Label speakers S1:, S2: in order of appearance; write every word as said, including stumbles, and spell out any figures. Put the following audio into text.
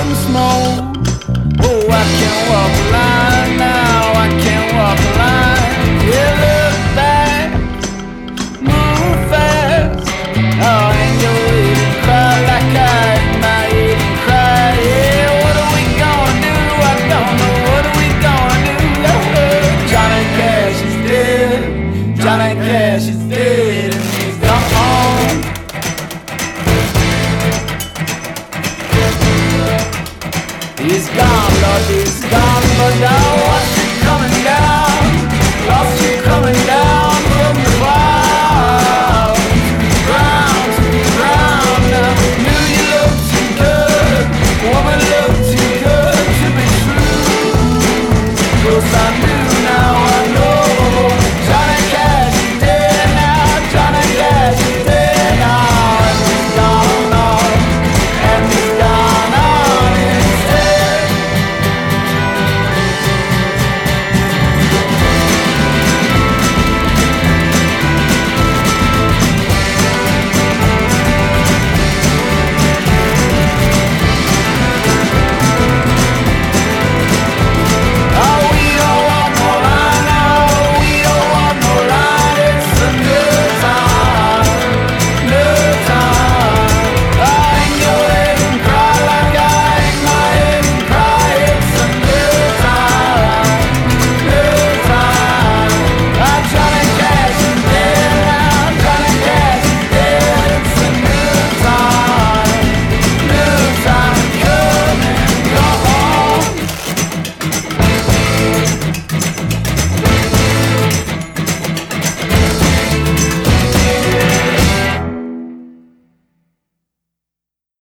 S1: some smoke. Oh, I can't walk a line now, I can't walk a line. Yeah, look back, move fast. Oh, ain't no way to cry like I in my head and cry. Yeah, what are we gonna do? I don't know, what are we gonna do? Oh, Johnny Cash is dead, Johnny Cash is dead, and he's gone. He's gone, Lord, he's gone, but I